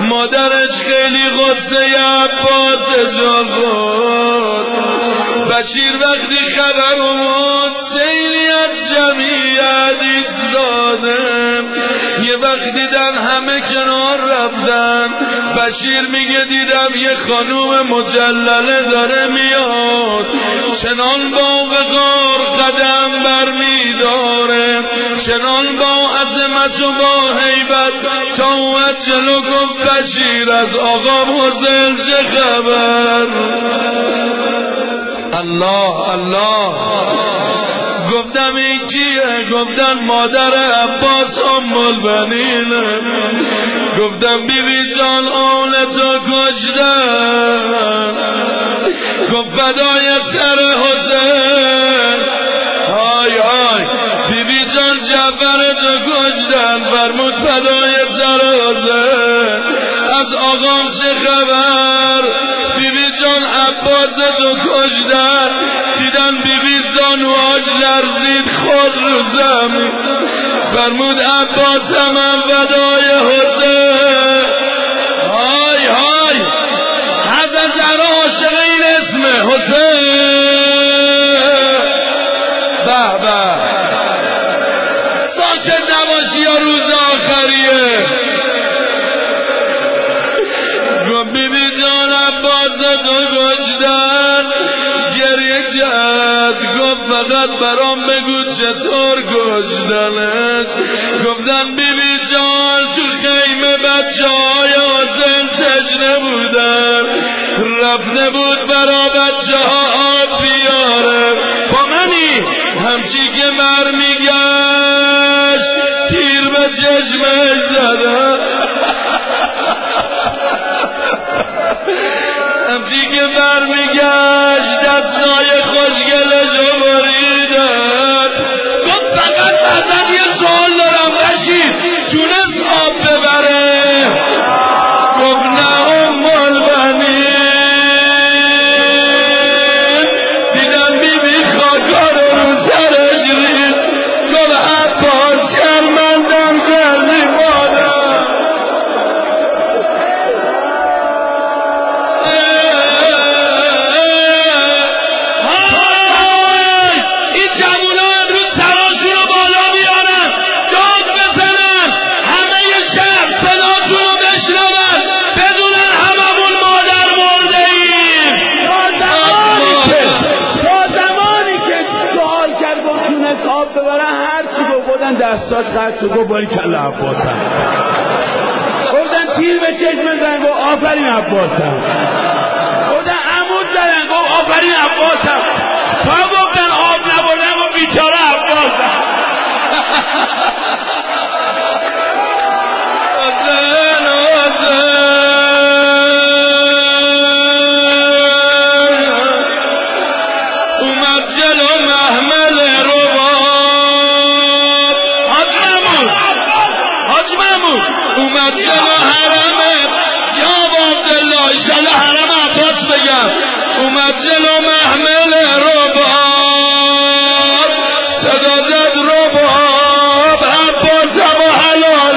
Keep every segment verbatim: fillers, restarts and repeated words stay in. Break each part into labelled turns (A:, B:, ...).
A: مادرش خیلی غصه عباس جا بود. بشیر وقتی خبر اومد سیلی از جمعیت ایستادم، یه وقت دیدن همه کنار رفتن. بشیر میگه دیدم یه خانوم مجلله داره میاد، چنان با وقار قدم بر میداره، چنان با عظمت و با هیبت تا اومد جلو گفت بشیر از آقا مزل چه خبر؟ الله الله. گفتم این کیه؟ گفتن مادر عباس ام البنینه. گفتم بیبی جان آن تو کشتن، گفت فدای سر حسین. های های بیبی جان جعفر تو کشتن، فرمود فدای سر حسین. از آقام چه خبر؟ بیبی جان عباس تو کشتن. دیدن بیبی زانوهاش لرزید خود رو زمین، فرمود عباس من فدای حسین. های های حضرت زهرا عاشق این اسمه حسین. به به ساکت نباشی یا روز آخریه. گفت بیبی جان عباس تو کشتن، گریه کرد. گفت فقط برام بگو چطور کشتنش. گفتن بیبی جان تو خیمه بچه های حسین تشنه بودن، رفته بود برا بچه ها آب بیاره. با منی همچی که مر میگشت تیر به چشمش زده، همچی که بر میگشت دستای خوشگلشو بریدن. گفت فقط ازت یه سوال دارم بشیر، تونست آب ببره؟ گفت نه ام البنین. دیدم بیبی خاکا رو سرش رید. گفت عباس شرمندم کردی مادر.
B: دستاش خرد شد گفت باری کلا عباسم. گفتن تیر به چشم زن گفت آفرین عباسم. گفتن عمود زدن گفت آفرین عباسم. تا گفتن آب نبردن گفت بیچاره عباسم.
A: حسین حسین اومد جلو محمل اومد جلو حرمت یا عبدالله ایشالا حرم عباس بگم. اومد جلو محمل رباب صدا زد رباب عباسم و حلال.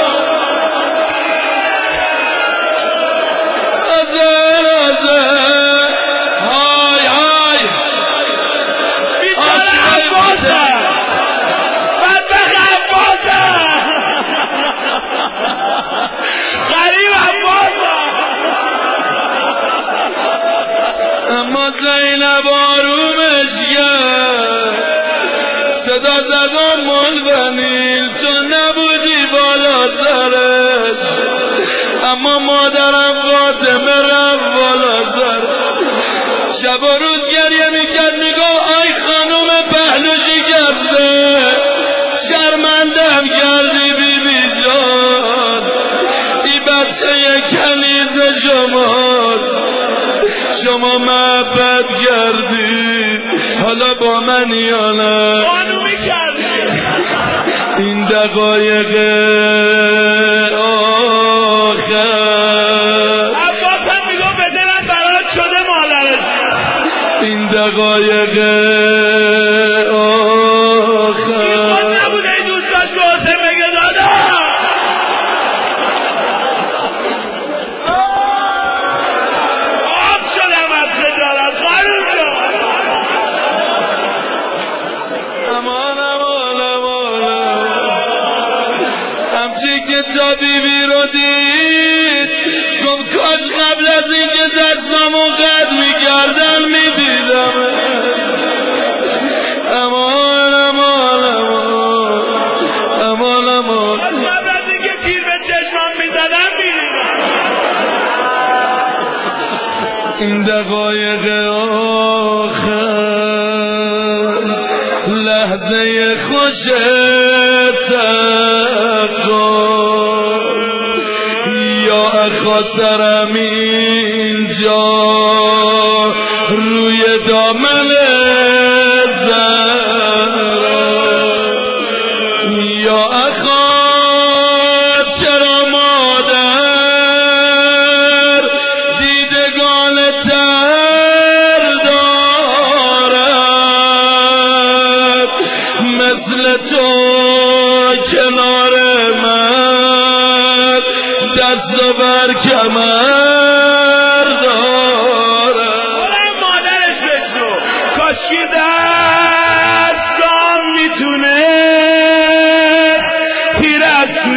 A: ازر ازر های های
B: بیچاره عباسم بدبخت عباسم غریب عباسم.
A: اما زینب آرومش کرد، صدا زدم ملبنین چون نبودی بالا سرش. اما مادرم فاطمه رفت بالا سرش. شب و روز گریه میکرد میگفت آی خانوم پهلو شکسته، شرمندم کردی بی بی جان. ای بچه کنیز شماست، شما محبت کردی حالا با من یا نه؟
B: خانومی کردی.
A: این دقایق آخر
B: عباسم میگو به دلم برات شده مادرش.
A: این دقایق آخر
B: این خود نبوده این دوستاش به حسین بگه دادا
A: این دقایق آخر لحظه خوش تقا یا خاطرم اینجا روی دامن زهرا یا اخا چرا مادر دیدگان تر دارد مثل تو کنار من دست بر کمر دارد
B: مادرش بشنو کاشکی دستان میتونه تیر از تو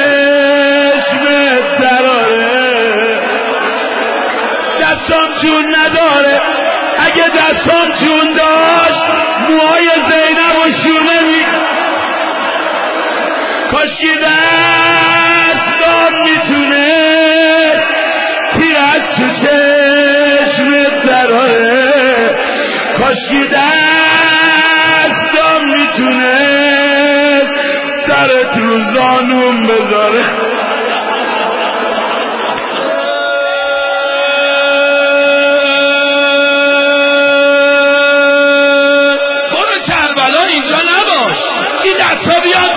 B: چشمت دراره دستان جون نداره اگه دستان جون داشت موهای زینب و شونه می کاشکی دستان میتونه تیر از تو چشمت دراره کاشکی دستان میتونه سرت رو زانوم بذاره برو کربلا اینجا نباش این دستا بیاد